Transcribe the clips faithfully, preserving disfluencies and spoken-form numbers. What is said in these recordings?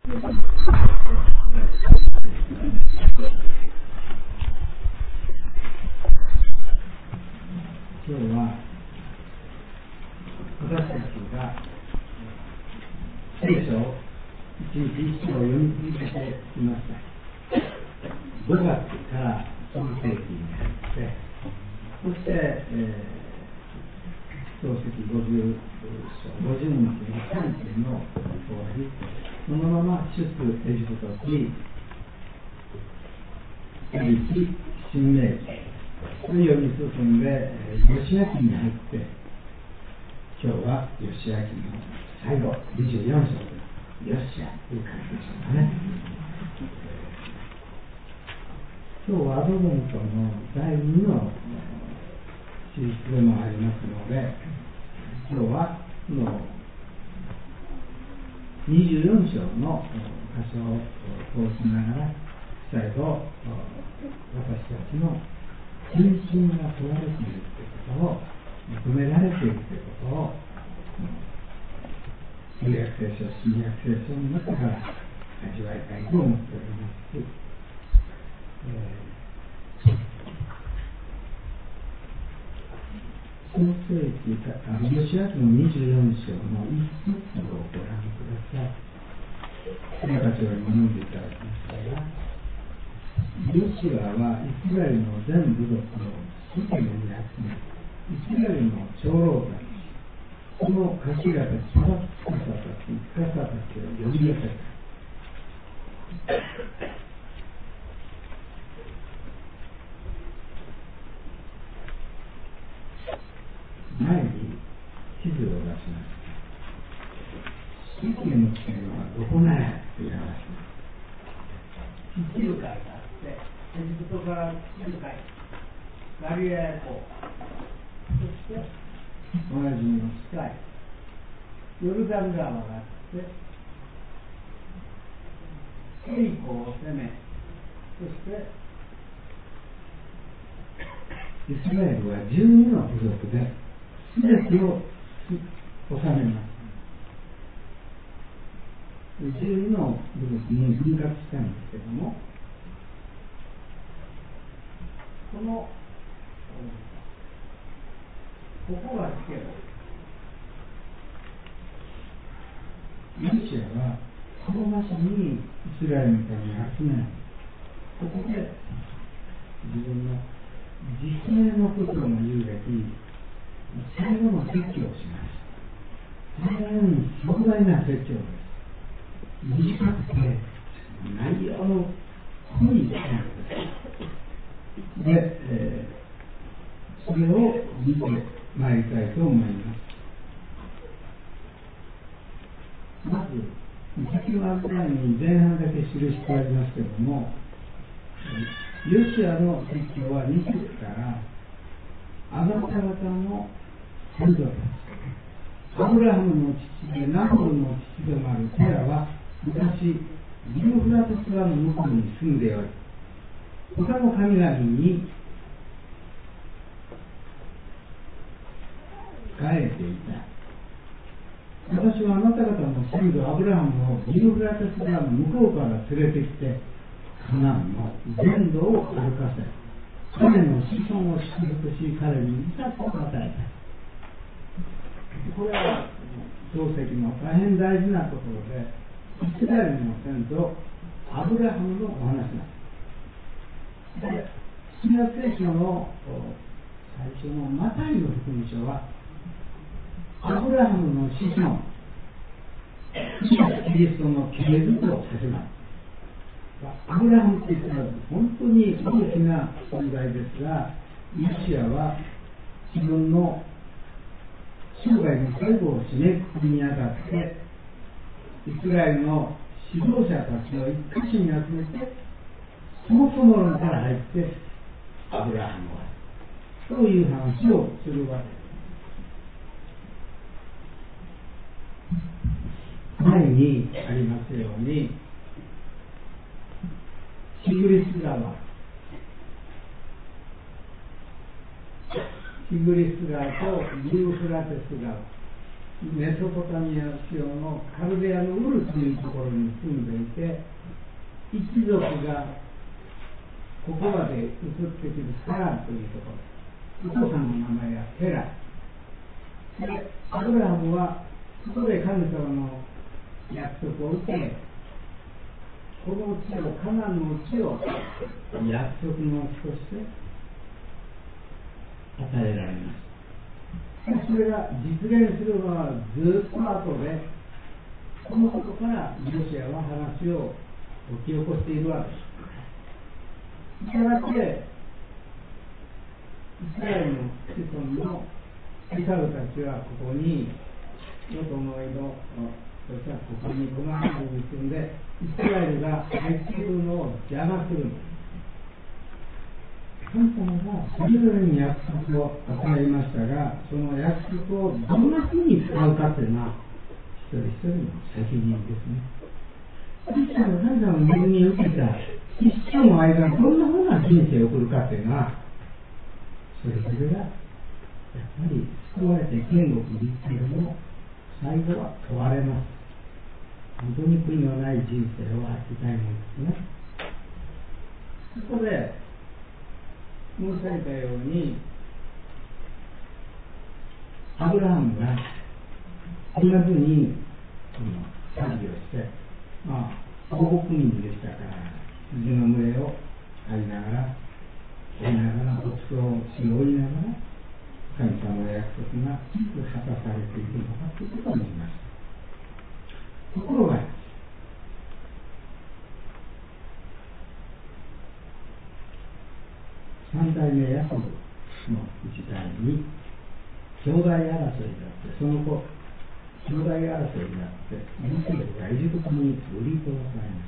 今日は私たちが聖書を一日一章を読み続けていました。ごがつから創世記に入って、そして、えー、創世記ごじゅう章、ごじゅうにちのさんてんの終わり、そのまま出エジプト記、エリ記、新明記と読み進んで、ヨシア記に入って、今日はヨシア記の最後、にじゅうよん章です。ヨシアという感じでしょうかね。今日はアドベントのだいにのシリーズでもありますので、今日はこのにじゅうよん章の箇所を通しながら、最後、私たちの献身が問われているということを、求められているということを、旧約聖書、新約聖書の中から味わいたいと思っておりますし、えー、創世記か、ヨシア記のにじゅうよん章の一節をご覧ください。その箇所に読んでいただきましたが、ヨシアはイスラエルの全部族をシケムに集め、イスラエルの長老たち、その頭たち、司たち、司たちを呼び寄せた。前に地図を出します。シケムというのはどこなやという話です。地中海があって、エジプトから地中海、ガリラヤ湖、そして同じの近いヨルダン川があって、エリコを攻め、そしてイスラエルはじゅうにの部族で全てを治めます。じゅうにの部族に分割したんですけども、このここがつけるヨシアはこの場所にイスラエルの民を集めない。ここで自分の実際のことの言うべき最後の説教をしました。最後に壮大な説教です。短くて内容の濃い説教です。で、えー、それを見てまいりたいと思います。まず、先ほど前に前半だけ記してありますけれども、ヨシアの説教はに節から、あなた方の先祖たち、アブラハムの父でナホルの父でもあるテラは、昔、ユーフラテス川の向こうに住んでおり、他の神々に仕えていた。私はあなた方の先祖アブラハムをユーフラテス川の向こうから連れてきて、カナンの全土を歩かせ、彼の子孫を祝福し、彼に御託を与えた。これは創世記の大変大事なところで、イスラエルの先祖アブラハムのお話なんです。で、新約聖書の最初のマタイの福音書は、アブラハムの子孫、キリストの系図と始まる。アブラハムというのは本当に大きな存在ですが、ヨシアは自分の生涯の最後を締めくくりにあたって、イスラエルの指導者たちを一箇所に集めて、そもそも論から入って、アブラハムは、そういう話をするわけです。前にありますように、シグリス川、シグリス川とユーフラテス川、 メソポタミア地方のカルデアのウルというところに住んでいて、一族がここまで移ってくるサラというところ、お父さんの名前がテラ。で、アブラハムはそこで神様の約束を受け、この地を、カナンの地を約束の地として与えられます。それが実現するのはずっと後で、このことからヨシアは話を起き起こしているわけです。したがって、イスラエルの子孫のイサルたちはここに、元の江戸、そしてはここにごまん人に住んで、イスラエルが入ってくるのを邪魔するんです。神様がそれぞれに約束を与えましたが、その約束をどんなふうに使うかというのは、一人一人の責任ですね。クリスチャンが神様の恵みを受けた一生の間、どんなふうな人生を送るかというのは、それぞれがやっぱり救われて天国に行くけれども、最後は問われます。本当に悔いのない人生を歩きたいものですね。そこで申し上げたように、アブラハムがこんなふうに旅をして、まあ王国民でしたから羊の群れを飼いながら追いながら牧草をし追いながら神様の約束がいつ果たされているのかということを言いました。ところが三代目ヤコブの時代に兄弟争いがあって、その後兄弟争いがあってユセフがエジプトに売り飛ばされ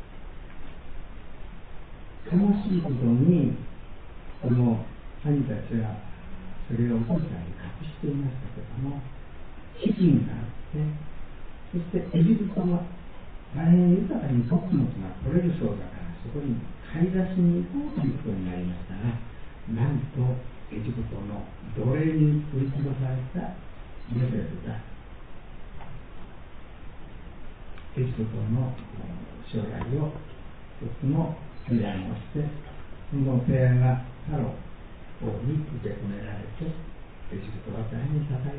ました。悲しいことにこの兄たちはそれをお父さんに隠していましたけども、飢饉があって、そしてエジプトは大変豊かに穀物が取れるそうだから、そこに買い出しに行こうということになりましたが、なんとエジプトの奴隷に売り飛ばされたヨセフがエジプトの将来を一つの提案をして、その提案がファロー王に受け止められて、エジプトは大変栄えます。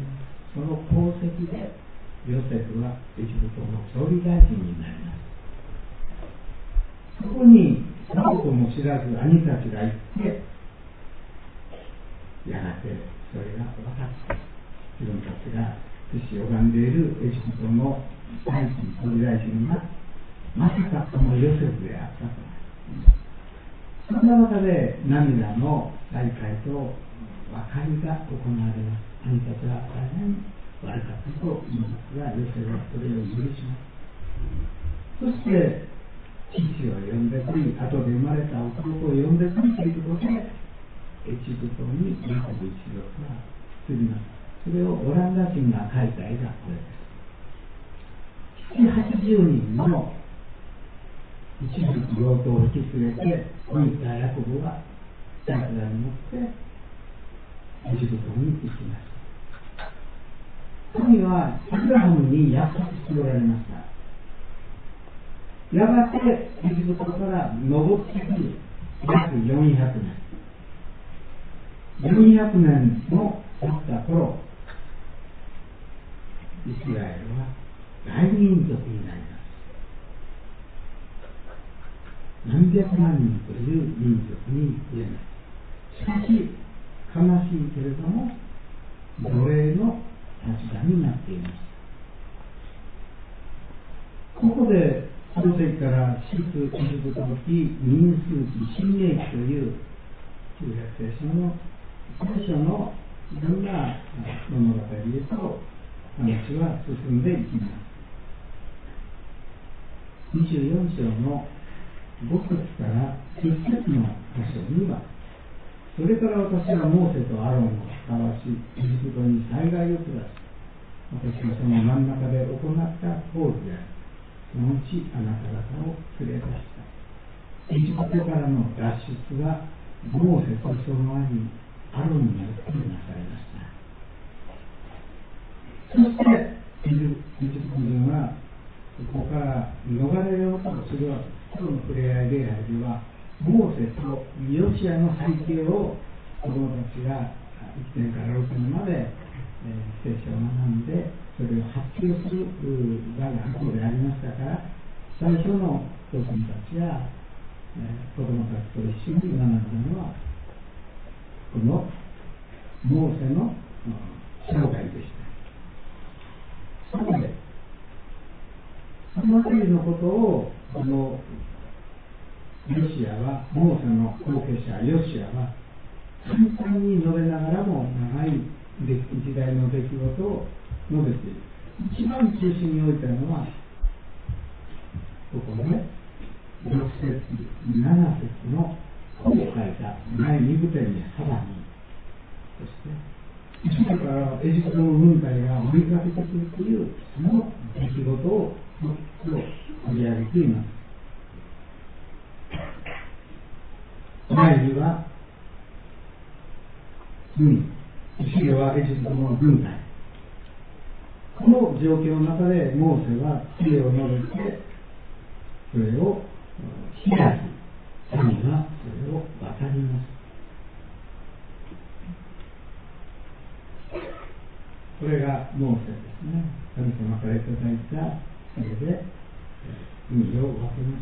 その功績でヨセフはエジプトの総理大臣になります。そこに何とも知らず兄たちが行って、やがてそれが分かって、自分たちが寿司を拝んでいるエジプトの大臣総理大臣がまさかそのヨセフであったと。そんな中で涙の再会と和解が行われます。兄たちは大変悪かったと言いますが、ヨセフはそれを許します。そして父を呼んでくり、後で生まれた弟を呼んでくりということで、エジプトにヤコブ一族が移ります。それをオランダ人が描いた絵がこれです。ななじゅうにんの一族強盗を引き連れて、老いたヤコブはラクダに乗ってエジプトに行きました。神はアブラハムに約束しておられました。やがてエジプトから登ってくる約よんひゃくねん。よんひゃくねんの経った頃、イスラエルは大民族になります。何百万人という民族に増えます。しかし、悲しいけれども、奴隷の立場になっています。ここで、創世記から出エジプト記、民数記、新明記という旧約聖書の聖書のいろんな物語へと話は進んでいきます。にじゅうよん章のご節からじゅっ節の箇所には、それから私はモーセとアロンを使わし、エジプトに災害を下し、私がその真ん中で行った工事である。そのうちあなた方を連れ出した。エジプトからの脱出は、モーセとその兄、アロンによってなされました。 そしてエジプト人はここから逃れようとする人の触れ合い礼拝では、モーセとヨシアの背景を子供たちがいちねんからろくねんまで、えー、聖書を学んで、それを発表する場がここでありましたから、最初の子供たちや、えー、子供たちと一緒に学んだのは、このモーセの生涯でした。そこで、その辺りのことを、このヨシアは、モーセの後継者ヨシアは、簡単に述べながらも長い時代の出来事を述べている。一番中心に置いたのは、ここね、ろく節、なな節のこう書いた第二部典にハバに、そして、だからエジプトの軍隊が追いかけてくるという、その出来事を取り上げています。第二は、海、後ろはエジプトの軍隊。この状況の中でモーセは知恵を述べて、それを開き、神はそれを渡ります。これがモーセですね。神様からいただいたそれで海を渡ります。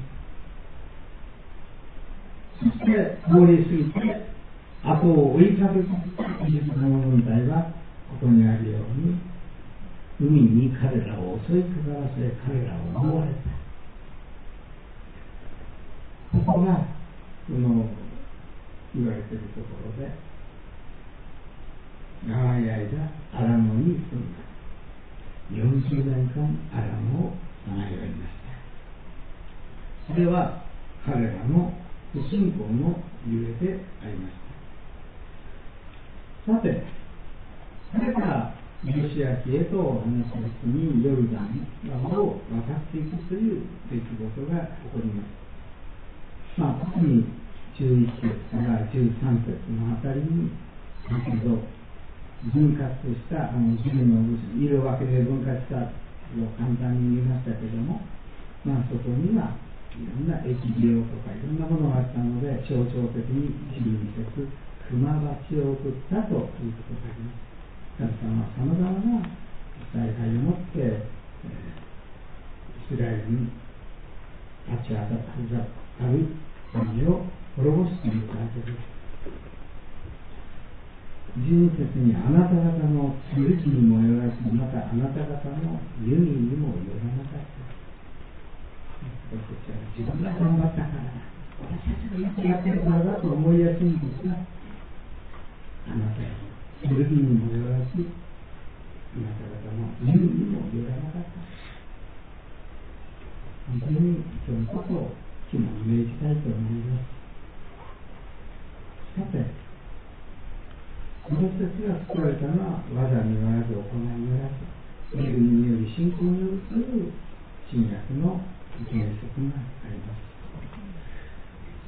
そして通り過ぎて後を追いかけてエジプトの軍隊はここにあるように海に彼らを襲いかからせ彼らを守られた。ここがこの言われているところで長い間アラムに住んだ。よんじゅうねんかんアラムをさまよいました。それは彼らの不信仰のゆえでありました。さて、それからヨシア記へと話したうちにヨルダン川を渡っていくという出来事が起こります。まあ、特にじゅういち節からじゅうさん節のあたりに先ほど分割したあの自分の色分けで分割したを簡単に言いましたけれども、まあそこにはいろんな疫病とかいろんなものがあったので象徴的にじゅうに節熊鉢を送ったということがあります。神様はさまざまな采配を持って、えー、イスラエルに立ち当たる神を滅ぼしているわけです。じゅうに節にあなた方の剣にもよらず、またあなた方の弓にもよらなかった。私たちは自分が頑張ったからだ、私たちがよくやってるからだと思いやすいんですが、あなたの剣にもよらず、あなた方の弓にもよらなかった。本当にそのことを肝に銘じたいと思います。さて、私たちが救われたのは技によらず行いによらず、恵みにより信仰によるという新約の原則があります。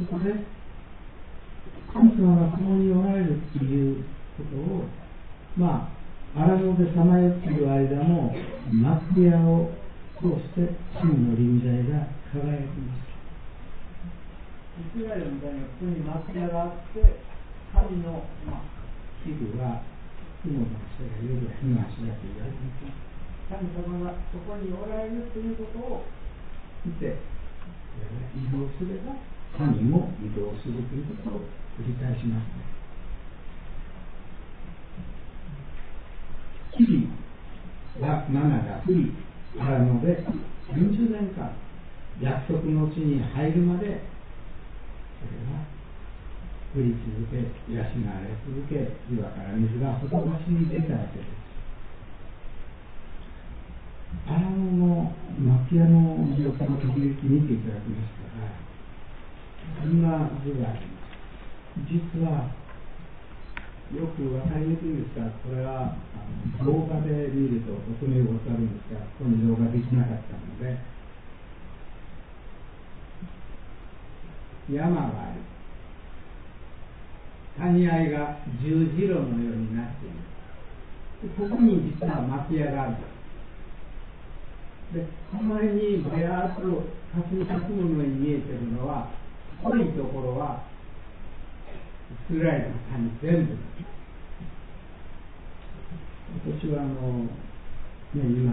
そこで神様が共におられるということを、まあアラノでさまよっている間も幕屋を通して神の臨在が輝きます。イスラエルの代にはここに幕屋があって神の、まあ器具は雲の下や夜や日の足だと言われています。神様がそこにおられるということを見て、移動すれば神も移動するということを繰り返します。日々がマナが降り、あらのでよんじゅうねんかん約束の地に入るまで、それは降り続け、養われ続け、岩から水がほとばしに出たわけです。アラノの幕屋の状況の時々見ていただきましたが、こんな図があります。実は、よく分かりにくいですが、これはあの動画で見るととてもよく分かるんですが、ここに動画できなかったので、山がある。谷合が十字路のようになっています。 ここに実は幕屋がある。で、隣にぼやーっと霞かすものに見えてるのは、濃いところはイスラエルの谷全部。私はあの、ね、今、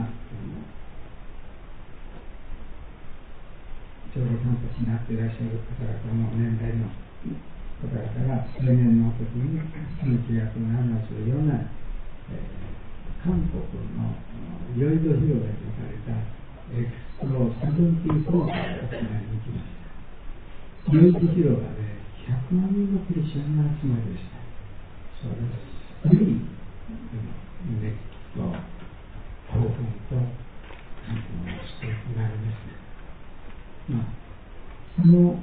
ちょうど看護師になっていらっしゃる方々の年代の方々が青年の時にせんきゅうひゃくななじゅうよねん、えー、韓国のヨイド広場で行かれたエクスプロセブンティーフォーを行いに行きました。ヨイド広場でひゃくまんにんのクリスチャンが集まりました。それすごい熱気と興奮と感動をしておられますね。まあ、その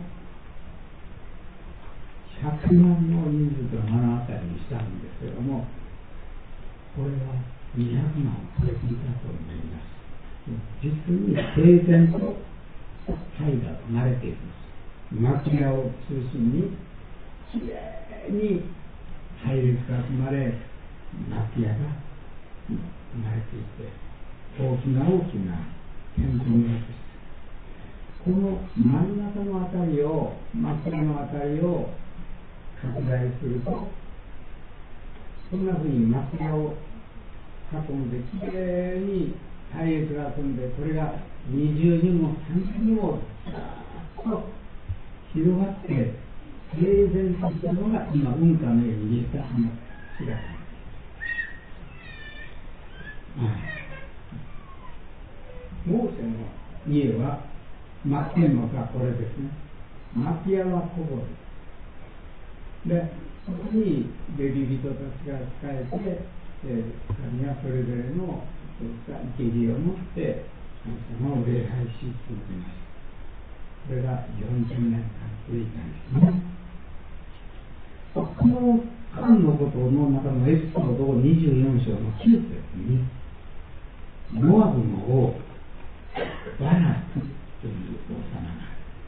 ひゃくまんの人数と目の当たりにしたんですけれども、これはにひゃくまんを超えていたと思います。実に平然と絵画と慣れています。幕屋を中心にきれいに配列が組まれ、幕屋が生まれていて、大きな大きな天文です。この真ん中のあたりを、幕屋のあたりを拡大すると、そんなふうに幕屋を囲んできれいに配列が組んで、これが二重にも三重にもざーっと広がって平然としたのが今雲海のように見えた姿です。モーセの家は幕天幕はこれですね。幕屋はここです。で、そこにレビ人たちが仕えて、えー、神はそれぞれのそういった生けを持って神様を礼拝し続けました。これがよんじゅうねんかん続いたんですね。この間のことの中のエピソードをにじゅうよんしょうのきゅうせつに、モアブの王バラクという王様が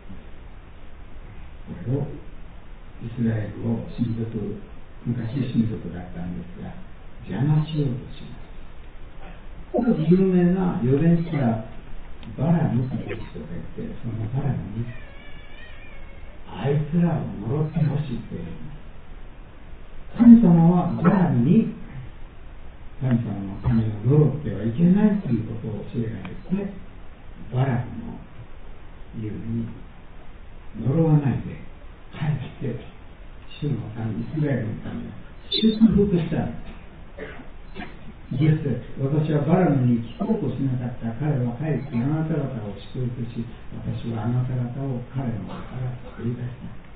これをイスラエルを親族、昔親族だったんですが邪魔しようとします。この有名な預言者バラムという人がいて、そのバラムにあいつらを呪ってほしいという。神様はバラムに神様の神を呪ってはいけないということを教えられて、バラムの言うに呪わないで帰って主の神、イスラエルの神を祝福したんです。イエス、私はバラムに聞こうとしなかった。彼は帰ってあなた方を祝福し、私はあなた方を彼の手から救い出した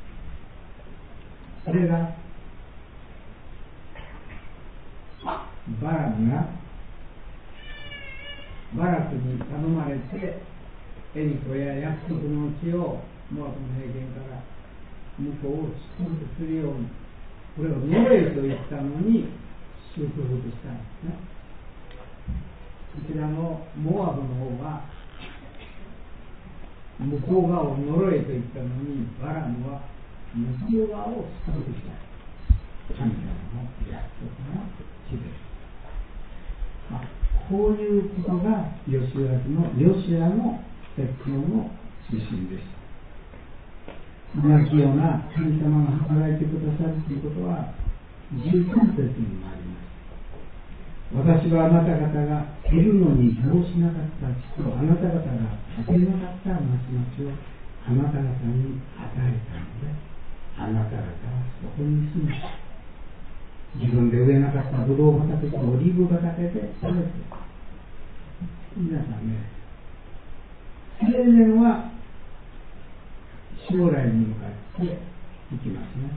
。それがバラムがバラクに頼まれてエリコや約束の地をモアブの平原から向こうを祝福するように、これをノレと言ったのに祝福したんですね。こちらのモアブの方は向こう側を呪えと言ったのに、バラムは向こう側を祝福した。神様の約束の地です。まあ、こういうことがヨシュアのヨシュアの説教の指針です。同じような神様が働いてくださるということはじゅうさんせつにもあります。私はあなた方が得るのにどうしなかった地とあなた方が立てなかった町々をあなた方に与えたので、あなた方はそこに住む。自分で植えなかったブドウ畑とオリーブ畑で食べて、皆さんね、青年は将来に向かっていきますね。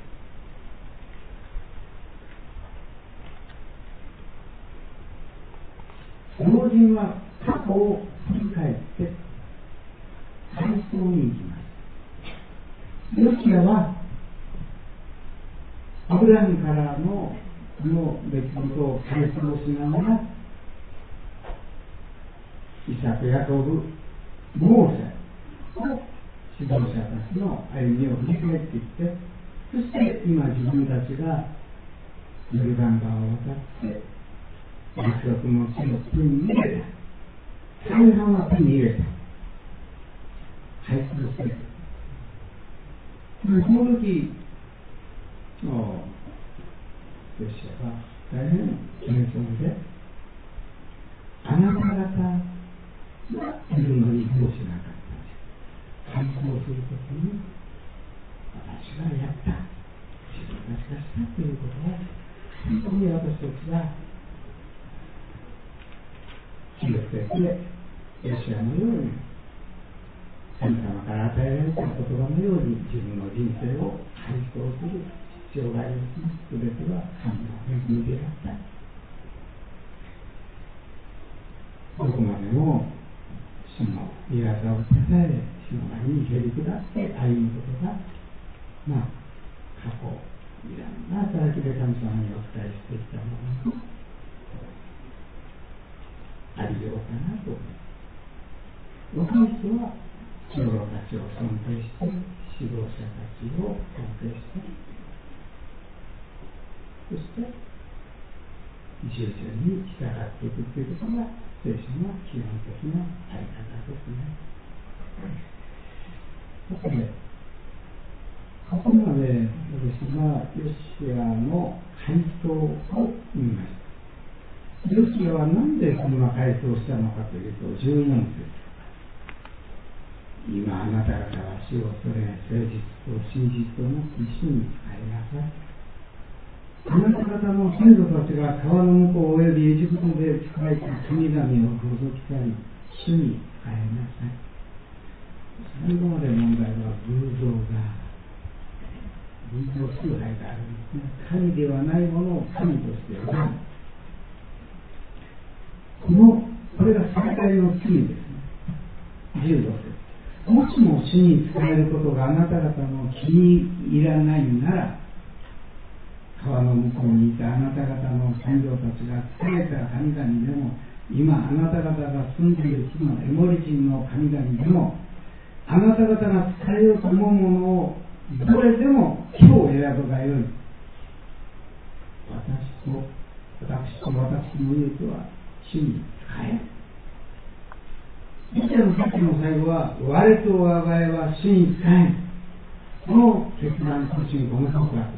老人は過去を振り返って回想に行きます。ヨシアはアブラハムからのの出来事を回想しながら、イサク、ヤコブ、モーセを指導者たちの歩みを振り返っていって、そして今自分たちがヨルダン川を渡って約束の地を手に入れた。大半は手に入れた。回復する。その時、ヨシアは大変謙遜で、あなた方が自分の意図をしなかった。回復をするときに、私がやった。自分たちがしたということは、本当に私たちが気をつけて、ヨシアのように、神様から与えられた言葉のように自分の人生を回復する必要があります。すべては神の恵みであった。どこまでも主の御業を支え、主の前にへり下って歩むことが、まあ、過去、いろんな働きで神様にお伝えしてきたもののありようかなと思います。若い人は長老たちを尊敬して、指導者たちを尊敬して、そして従順に従っていくということが聖書の基本的なあり方ですね。さて、ここまで私はヨシアの回答を見ました。ヨシアは何でこんな回答をしたのかというと、じゅうよん節。今あなた方は主を恐れ、誠実と真実を持って主に仕えなさい。あなた方の先祖たちが川の向こうおよびエジプトで仕えた神々を除き去り、主に仕えなさい。最後まで問題は偶像が、偶像崇拝があるんですね。神ではないものを神として拝む。この、これが最大の罪ですね。じゅうご節。もしも主に仕えることがあなた方の気に入らないなら、川の向こうにいたあなた方の先祖たちが仕えた神々でも、今あなた方が住んでいる地のエモリ人の神々でも、あなた方が仕えようと思うものをどれでも今日選ぶがよい。私と私と私の言うとは主に仕え。ヨシアのさっきの最後は、我と我が家は主に仕え。この決断と主にごめんなさい。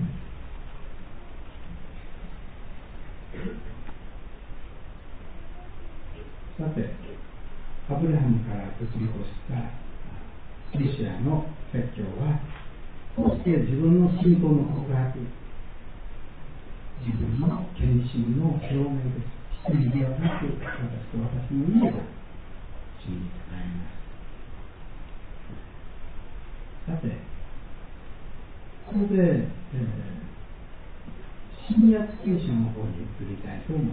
さて、アブラハムから移り越したヨシアの説教は、こうして自分の信仰の告白、自分の献身の表明です。一人ではなく、私と私の家が主に仕えます。さて、ここで、えー、新約聖書の方に移りたいと思います。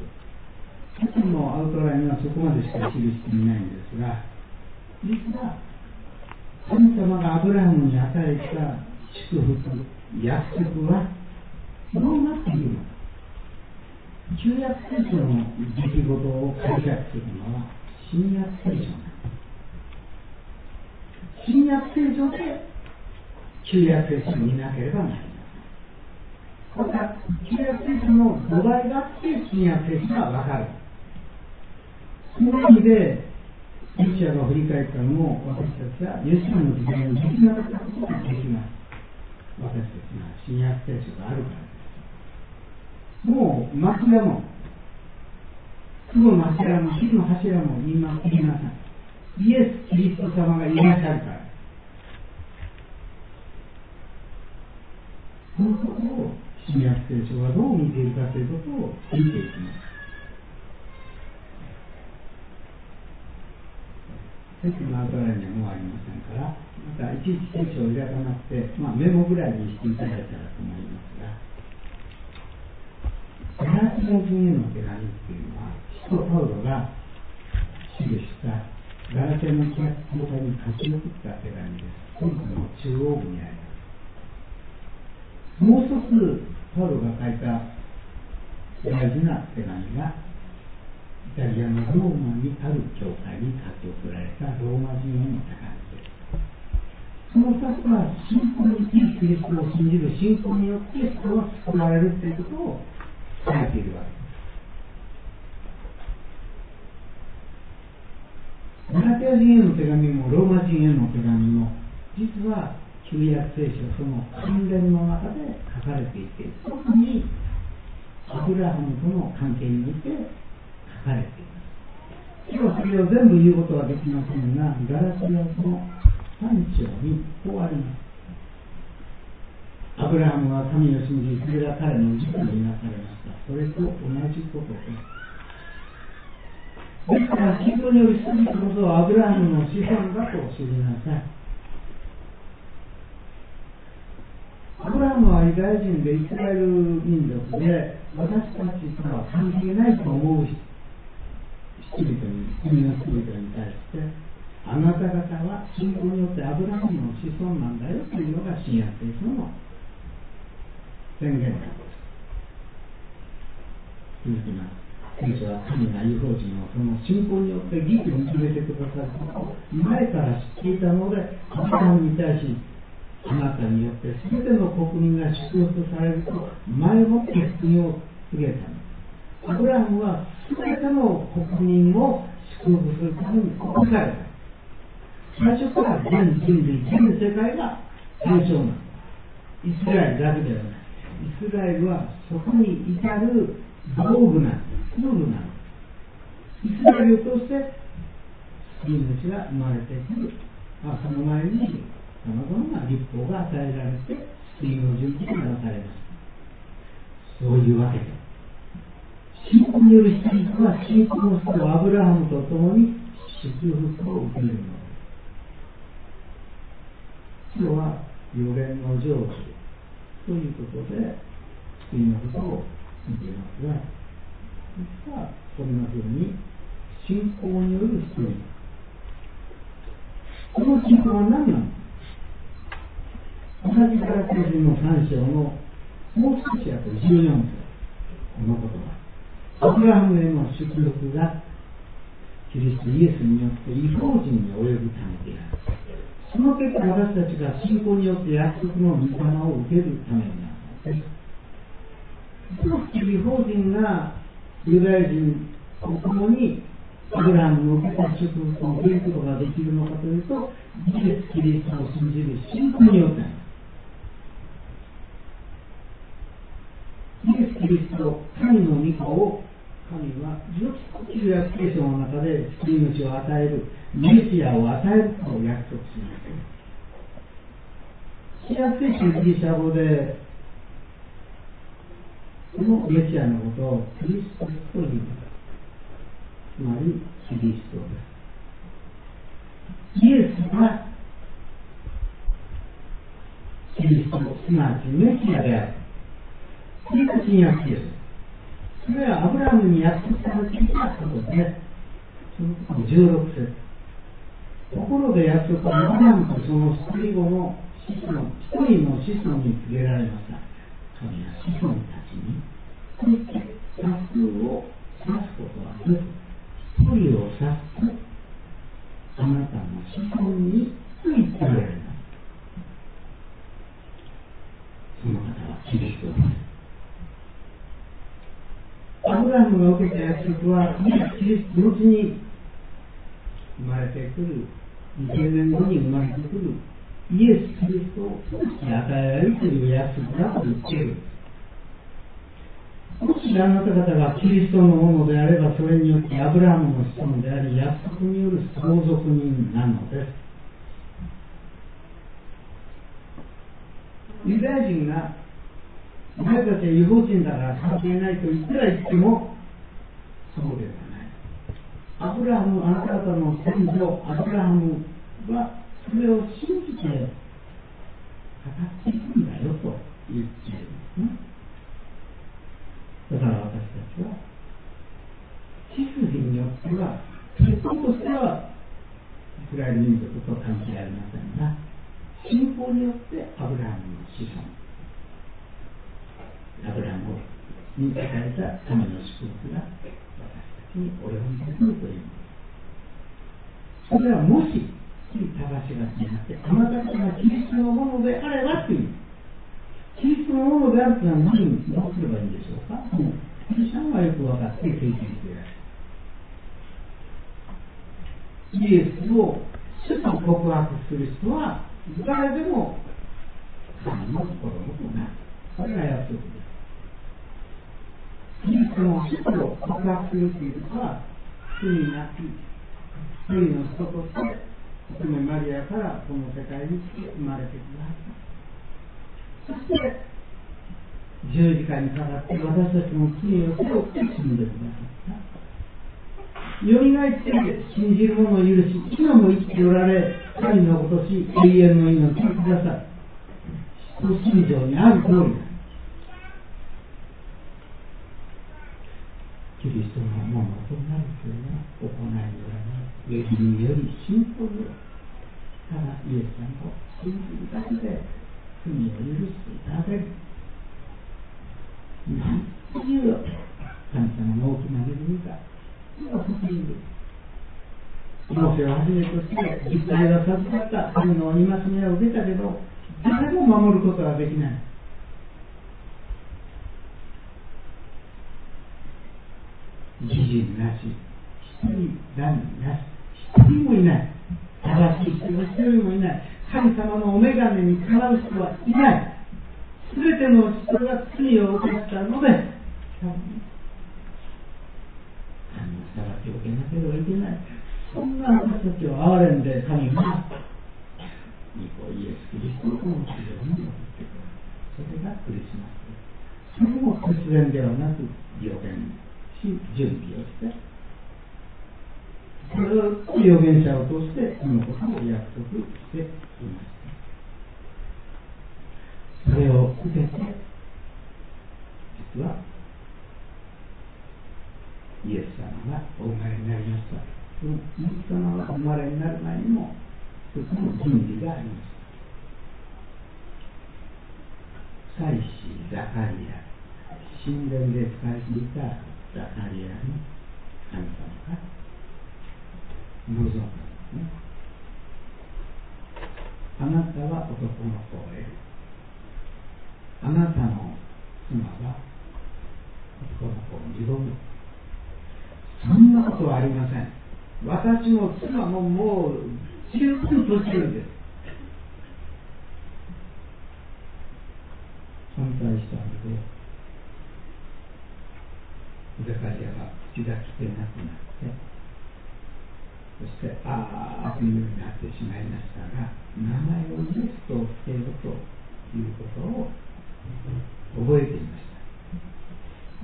さっきのアウトラインはそこまでしか記していないんですが、実は神様がアブラハムに与えた祝福、約束はどうなっているのか。旧約聖書の出来事を解釈するのは新約聖書なんです。新約聖書で旧約聖書を見なければなりません。また、旧約聖書の土台があって新約聖書がわかる。その意味で、ヨシアが振り返ったのも、私たちはヨシアの時代にできなかったことができます。私たちが新約聖書があるからです。もう、枕も、すぐの柱も、火の柱も言いません。イエス・キリスト様がいらっしゃるから。そのことを、新約聖書はどう見ているかということを見ていきます。聖書のアウトラインにはもうありませんから、またいちいち聖書を開かなくて、まあ、メモぐらいにしていただいたらと思いますが、ガラテヤ人への手紙っていうのは、使徒パウロが記したガラテヤの教会に書き送った手紙です。本の中央部にあります。もう一つ、パウロが書いた大事な手紙が、イタリアのローマにある教会に書き送られたローマ人への手紙です。そのふたつは信仰にキリストを信じる信仰によって人は救われるということを伝えているわけです。 タ人への手紙もローマ人への手紙も実は旧約聖書その関連の中で書かれていて、特にアブラハムとの関係において書かれています。今日それを全部言うことはできませんが、ガラティアのさん章にこうあります。アブラハムは神を信じ、それが彼の義とみなされました。それと同じことです。ですから、信仰による人々こそアブラハムの子孫だと知りなさい。アブラハムはユダヤ人でイスラエル民族で、私たちとは関係ないと思う人々に、国の人々に対して、あなた方は信仰によってアブラハムの子孫なんだよというのが新約聖書の宣言だ。続きます。聖書は神が異邦人をその信仰によって義と認めてくださることを前から知っていたので、アブラハムに対し、あなたによって全ての国民が祝福されると前もって国を告げたの。アブラハムは全ての国民を祝福するために起こされた。最初から全人類、全世界が対象なの。イスラエルだけではない。イスラエルはそこに至る道具なんです。ツールなんです。イスラエルとして救い主が生まれてくる。まあ、その前にさまざまな立法が与えられて救いの準備がなされました。そういうわけで信仰による人々は信仰の人アブラハムと共に祝福を受けるのです。今日は予言の成就ということで救いのことを見ていますが、実はこんなふうに信仰による救い、この信仰は何なのか。同じガラテヤ人のさん章のもう少しあとじゅうよん章、この言葉、アブラハムへの祝福がキリストイエスによって異邦人に及ぶためである。その結果、私たちが信仰によって約束の御霊を受けるためになるのです。その異邦人がユダヤ人と共にアブラハムの受けた祝福を受けることができるのかというと、イエス・キリストを信じる信仰によってなる。イエス・キリスト、神の御子を神はずっと旧約聖書の中で救い主を与える、メシアを与えると約束します。新約聖書のギリシャ語でこのメシアのことをキリストと言います。つまりキリストです。イエスがキリスト、すなわちメシアである。それが新約聖書。それはアブラハムに約束されていたことで、そのじゅうろく節。ところで約束はアブラハムとその一人後の子孫、一人の子孫に告げられました。神は子孫たちに、そして多数を指すことはなく、一人を指すと、あなたの子孫にと言っておられます。その方はキリストです。アブラハムが受けた約束は、イエス・キリストの後に生まれてくる、にせんねんごに生まれてくるイエス・キリストを与えられるという約束だと言っている。もしあなた方がキリストのものであれば、それによってアブラハムの子孫であり、約束による相続人なのです。ユダヤ人がお前たちは違法人だから関係ないと言っては言ってもそうではない。アブラハム、あなた方の先祖アブラハムはそれを信じて語っていくんだよと言っているんですね。だから私たちは血筋によっては結婚としてはイスラエル民族と関係ありませんが、信仰によってアブラハムの子孫、アブラハムに与えた神の祝福が私たちに及んでくるというのです。それはもし正しがちになって、あなた方がキリストのものであればという、キリストのものであるというのは何にどうすればいいんでしょうか。もうクリスチャンはよく分かって経験していらっしゃる。 イエスを主と告白する人は誰でも神の子供となる。それが約束です。イエスの主と告白するということは、罪なき一人の人として乙女マリアからこの世界に生まれてくださった。そして十字架にかかって私たちの罪を背負って死んでくださった。よみがえって信じる者を許し、今も生きておられ、神のことし永遠の命をください。使徒信条にある通りです。キリストのものとなるというのは行いによらない、恵みにより信仰による。ただイエス様を信じるだけで罪を許していただける。なんという神様の大きな恵みか。それは福音です。モーセをはじめとして実態が授かった神の戒めを受けたけど、誰も守ることはできない。義人なし、一人男なし、一人もいない。正しい人は一人もいない。神様のお眼鏡にかなう人はいない。すべての人が罪を犯したので、神の裁きを受けなければいけない。そんな私たちを憐れんで神が御子イエス・キリストをこの地上に送ってくる。それがクリスマスです。それも突然ではなく予言し、準備をして、それを預言者を通してそのことを約束しています。それを受けて、実はイエス様がお生まれになりました。そのイエス様がお生まれになる前にも、一つの準備があります。祭司ザカリア、神殿で使われていたザカリアの神様が望んだんですね。あなたは男の子を得る。あなたの妻は男の子を二度む。そんなことはありません。私の妻ももう十分としてるんです。反対したので、ザカリアが口が聞けなくなって、そしてああというようになってしまいましたが、名前をイエスとつけるということを覚えていました。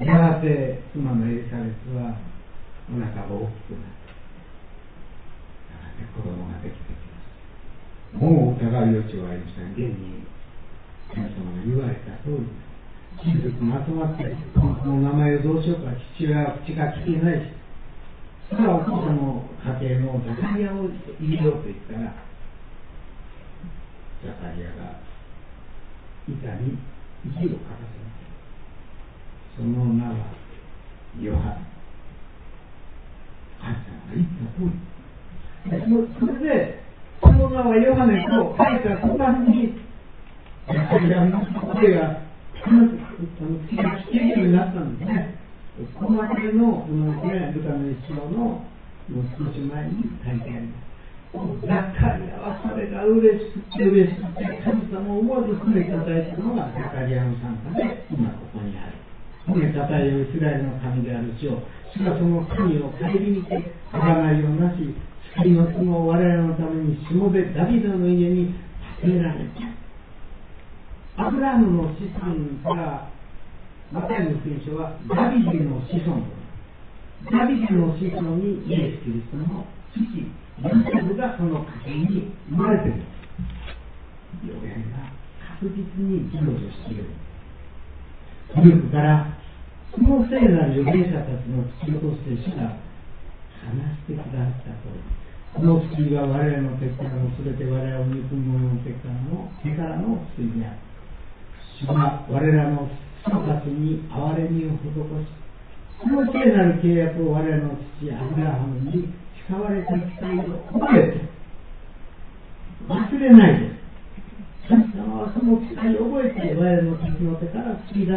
やがて妻のエリザベスはお腹が大きくなって、やがて子供ができてきました。もう疑う余地はありません。現に神様が言われた通りです。親族が集まって、この名前をどうしようか、父親は口が聞けないし、それはお父さんの家庭のザカリアを入れようと言ったら、ザカリアが板に火をかかせます。その名はヨハネ。神様が言った通り。それで、その名はヨハネと書いた途端に、ザカリアの声が口が聞けるようになったんですね。この辺りの、このね、ルカの一章の少し前に書いてあります。ザカリアはそれが嬉しくて嬉しくて、神様を思わず褒めたたえたのがザカリアの参加で、今ここにある。褒めたたえよイスラエルの神である主を、主がその神を顧みて、贖いをなし、救いの妻を我々のためにしもべダビデの家に建てられた。アブラハムの子孫からマタイの福音書はダビデの子孫、ダビデの子孫にイエス・キリストの父、ヨセフがその家系に生まれている。予言が確実に成就している。古くからその聖なる預言者たちの口として主が話してくださったとおり、この救いは我々の手からのすべて我々を憎む者の手からの手からの救いである。主が我らの人たちに憐れみを施し、その聖なる契約を我々の父アブラハムに誓われた期待を覚えて忘れないで、神様はその期待を覚えて我々の敵の手から救い出す。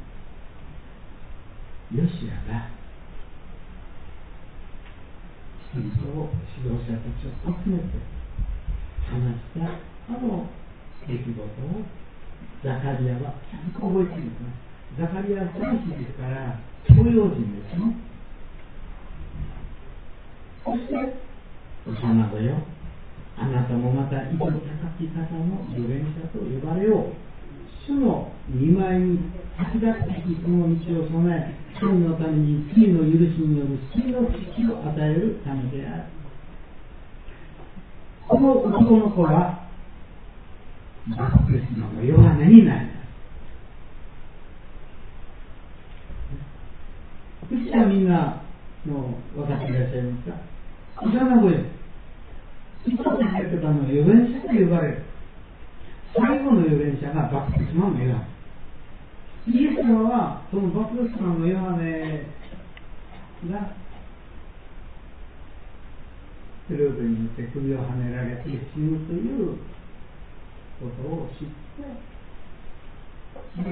ヨシアがキリストを指導者たちを集めて話したあの出来事をザカリアはちゃんと覚えているんですね。ザカリアは祭司ですから教養人ですね。そして幼子よ、あなたもまた意図高き方の預言者と呼ばれよう。主の見舞いに先立っていくの道を備え、神のために罪の許しによる罪の知識を与えるためである。この男の子はバプテスマのヨハネになります。クリスチャンみんなの分かっていらっしゃいますか？幼子よ、いつも言ってたのは預言者と呼ばれる。最後の預言者がバプテスマのヨハネ。イエス様はそのバプテスマのヨハネがヘロデによって首をはねられて死ぬということを知って、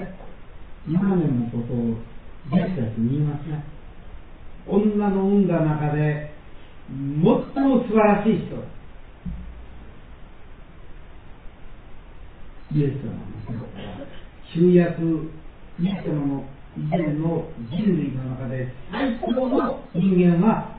ヨハネのことを弟子たちに言いますね。女の産んだ中で最も素晴らしい人、イエス様の人から旧約、イエス様の以前の人類の中で最高の人間は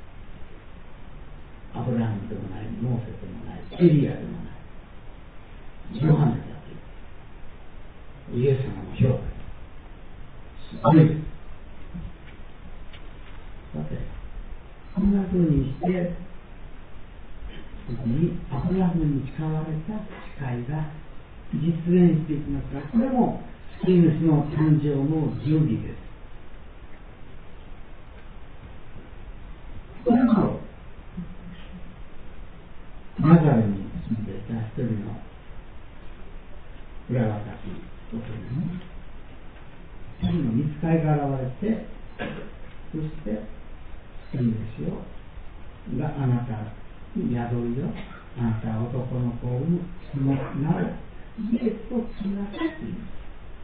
アブラハムでもない、モーセでもない、エリアでもないヨハネだというイエス様の評価すごいです。さて、こんな風にして次にアブラハムに誓われた誓いが実現していきますが、これも救い主の誕生の準備です。この頃ナザレに住んでいた一人の裏若き男に一人の御使いが現れて、そして救い主をがあなたに宿りよ、あなたは男の子を産む、その名をイエスとつながっています。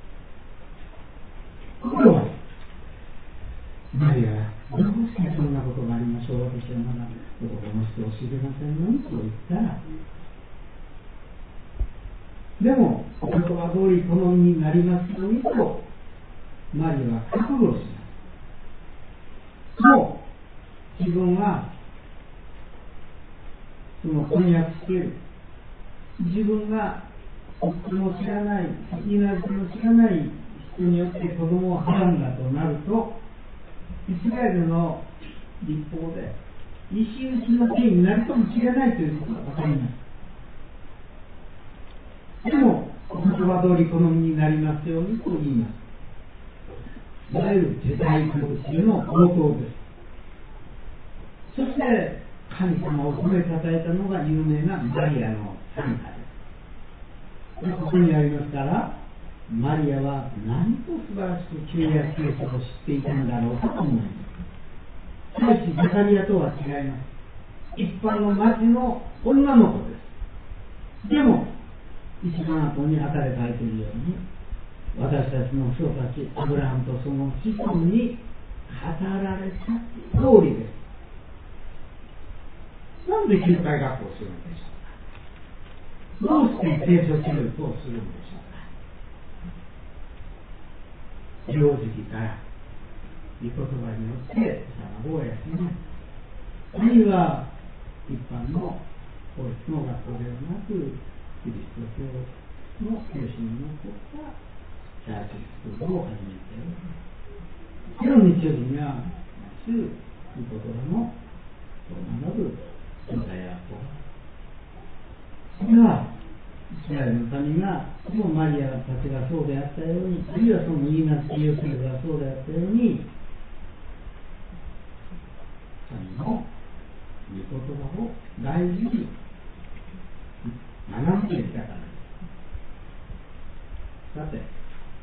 これはマリアはどうしてそんなことがありましょう、私はまだ男の人を知りませんのにと言ったら、でもお言葉通り好みになりますようにとマリアは覚悟します。もう自分はその婚約している、自分が夫も知らない、先なずも知らない人によって子供をはらんだとなると、イスラエルの立法で石打ちの刑になるかもしれないということが分かります。でもお言葉通り好みになりますようにと言います。いわゆる時代空中の応答です。そして神様を褒めたたえたのが有名なマリアの賛歌です。ここにありますから、マリアは何と素晴らしく旧約聖書を知っていたんだろうかと思います。しかしザカリアとは違います。一般の町の女の子です。でも一番後に当たれ書いているように、私たちの人たちアブラハムとその子孫に語られた通りです。なんで旧会学校をするんでしょうか。どうして聖書教育をするんでしょうか。幼児期から御言葉によって卵を養う、あるいは一般の法律の学校ではなくキリスト教の中心に残ったチャーチスクールを始めている。その日曜日には週御言葉の学ぶ教材学校、それはイスラエルの民が、そのマリアたちがそうであったように、あるいはそのイーナス・ヨセフがそうであったように、神の御言葉を大事に学んでいたからです。さて、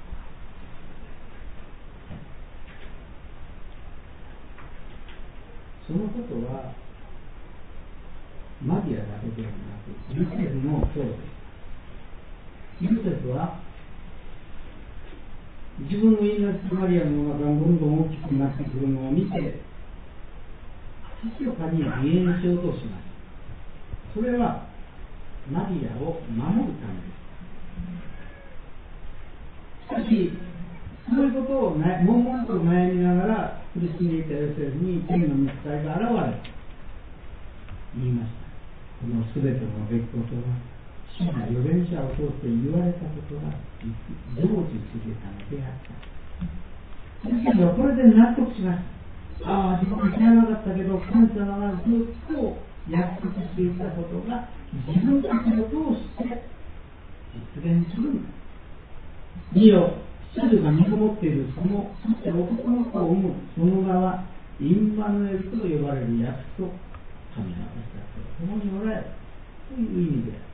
そのことはマリアだけではなく、ヨセフもそうです。ヨセフは自分のイーナス・マリアの中がどんどん大きくなってくるのを見て、 密かに離縁しようとします。それはマリアを守るためです。しかし、そういうことを悶々と悩みながら苦しんでいたヨセフに天の御使いが現れ言いました。このすべての出来事は主が預言者を通して言われたことが成就するためであった。ヨセフはこれで納得しました。ああ、自分知らなかったけど、神様がずっと約束していたことが自分たちを通して実現するんだ。見よ、主が身ごもっているその、そして男の子を産むその名はインマヌエルと呼ばれる約束、神は私たちと共におられるという意味である。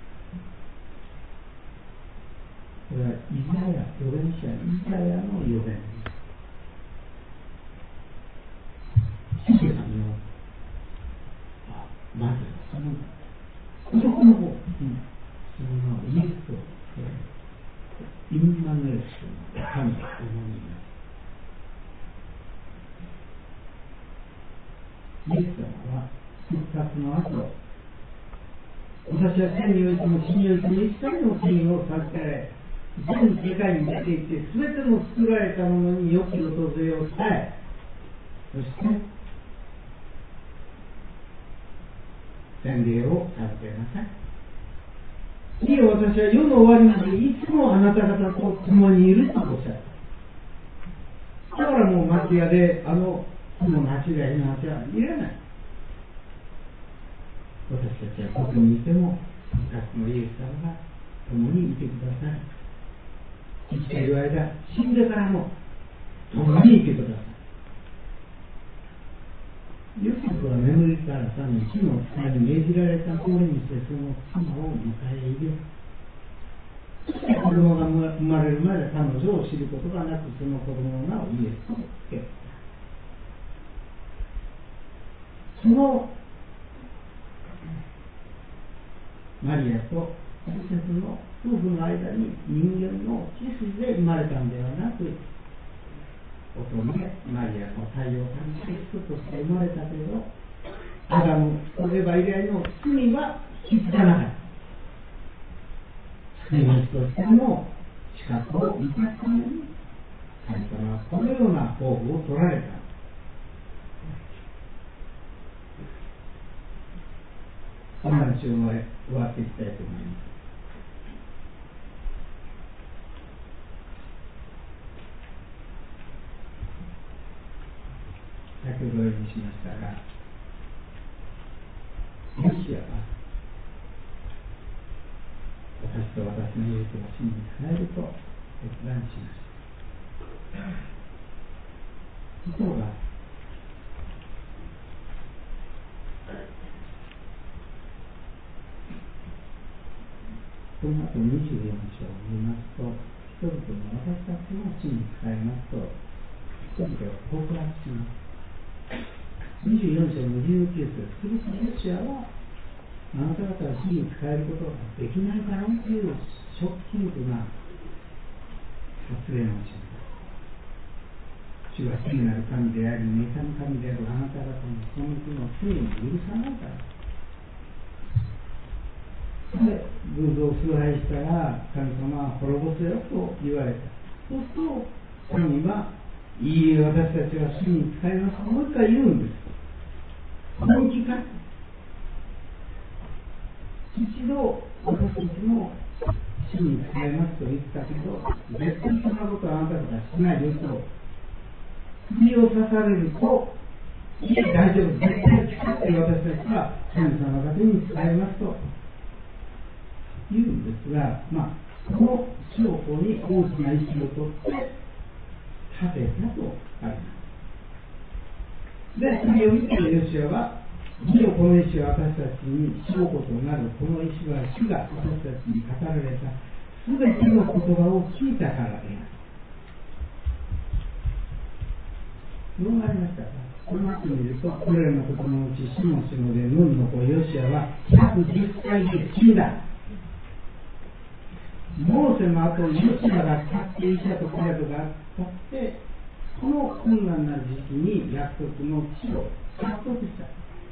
これはイザヤ、預言者イザヤの預言です。主が神をまずその男の子、うん、その名をイエスとインマヌエルと神と共にいます。イエス様は復活の後、私は天においても地においても一切の国を授けられ、全世界に出ていって、すべての作られたものに良き訪れを伝え、そして洗礼を授けなさい。いいよ、私は世の終わりまでいつもあなた方と共にいるとおっしゃった。だからもう町屋であのその町がいなきゃいらない。私たちはどこにいても復活のイエス様が共にいてください。生きている間、死んでからも共にいてください。ヨセフは眠りからさに主の使いに命じられた通りにしてその妻を迎え入れ、そして子供が生まれるまで彼女を知ることがなく、その子供の名をイエスとつけた。そのマリアとヨセフの夫婦の間に人間の血筋で生まれたんではなく、乙女マリアの太陽神キリストとして生まれたけど、アダムとエヴァ以来の罪は引き継がなかった。罪人としての資格を満たすために神様はこのような方法を取られた。お話を終わっていきたいと思います。先ほどお読みしましたが、ヨシアは私と私の家とは死に帰ると決断しました。ところがこの後にじゅうよん章を見ますと、人々の私たちも死に帰りますと、人々は告白します。にじゅうよん章のじゅうきゅう節、するとヨシアはあなた方は死に使えることができないだろうというショッキングな発言をします。主は聖なる神であり、御神の神であるあなた方のその国の罪を許さないから。で、偶像を崇拝したら神様は滅ぼせよと言われた。そうすると神はいいえ、私たちは主に使いますともう一回言うんです。本気か一度私たちも主に使いますと言ったけど、絶対そんなことはあなた方はしないよと。首を刺されると、いや大丈夫、絶対使って私たちは神様方に使いますと言うんですが、まあ、その証拠に大きな意思をとって立てたとあります。で、それを見てヨシアは、見よこの石は私たちに証拠となる。この石は主が私たちに語られたすべての言葉を聞いたからである。どうなりましたか。この後見ると、これらのことのうちシモンシモでヌンの子ヨシアはひゃくじゅっさいで死んだ。モーセの後ヨシアが立って医者とカレブが立って、この困難な時期に約束の地を獲得した。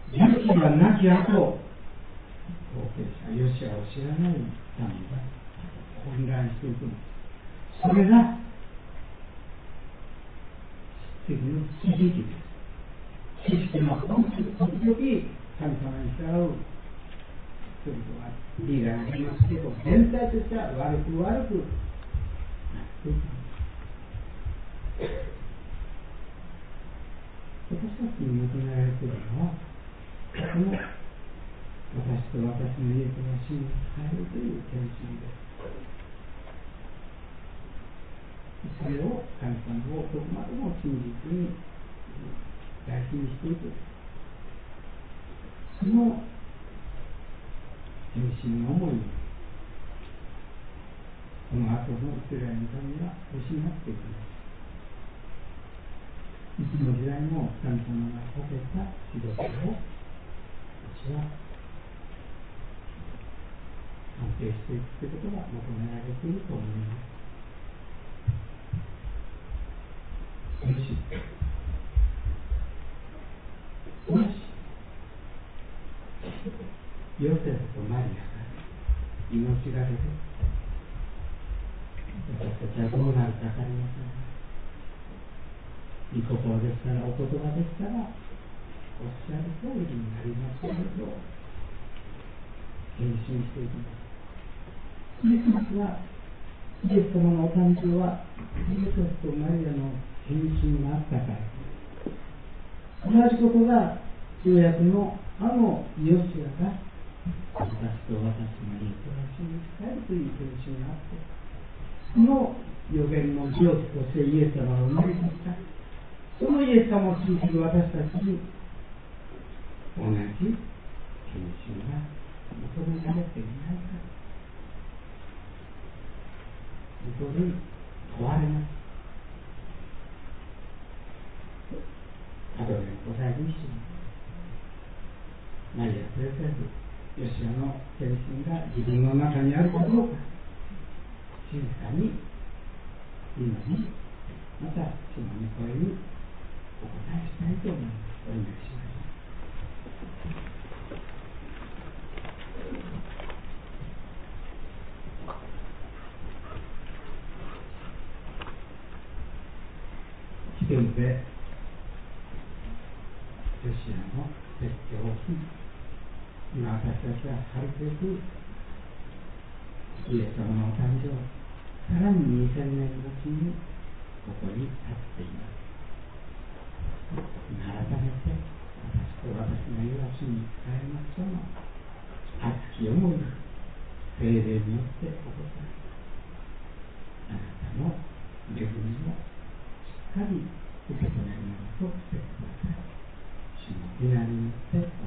勇気がなき後、後継者、ヨシアを知らない民が混乱していくの。それが、知識の知識です。知識の本当に神様に従う人々はリーダーがいますけど、全体としては悪く悪くなっていく。私たちに求められているのは、この私と私の家とは主に仕えるという献身です。それを神様をどこまでも真実に大事にしていく。その献身の思いをこの後のイスラエルの民は失っていきます。いつの時代も神様がかけた仕事を私は安定していくということが求められていると思います。もし、もし、ヨセフとマリアが命がけで私たちはどうなるか分かりません。御心ですから、お言葉ですから、おっしゃる通りになりますようにと献身していきます。イエスは、イエス様のお誕生は、イエスとマリアの献身があったから。同じことが、旧約のあのヨシアが、私と私の家と私に仕えるという献身があって、その予言の成就としてイエス様が生まれてきた。そのイエス様を信じる私たちに同じ献身が求められていないかということに問われます。アドベント第二週、マリア・プレゼント、ヨシアの献身が自分の中にあるかどうか、静かに今にまた主の御声にお答えしたいと思います。お願いします。一人でヨシアの説教を聞いて、今私たちは春とくイエス様のお誕生、さらににせんねんのうちにここに立っています。改めて私と私の弱しに使えますとの熱き思いが聖霊によって起こされ、あなたの恵みをしっかり受け止めるものとしてください。主の皆によって